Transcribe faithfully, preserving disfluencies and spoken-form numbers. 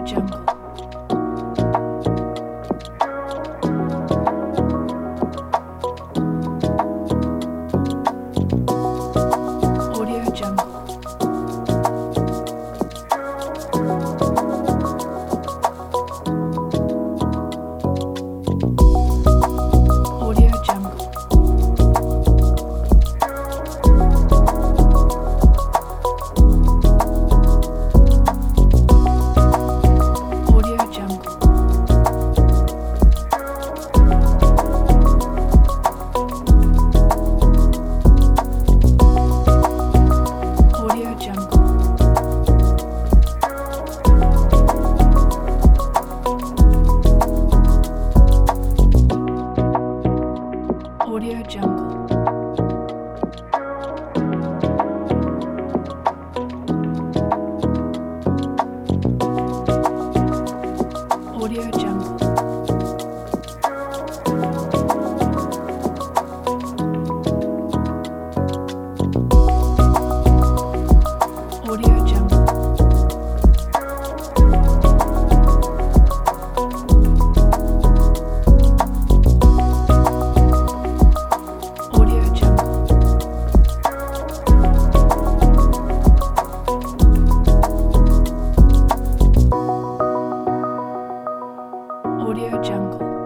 Jungle. Audio Jungle. Audio Jungle. Audio Jungle. Audio Jungle. Audio Jungle. Audio Jungle. Audio Jungle. Audio Jungle. Audio Jungle.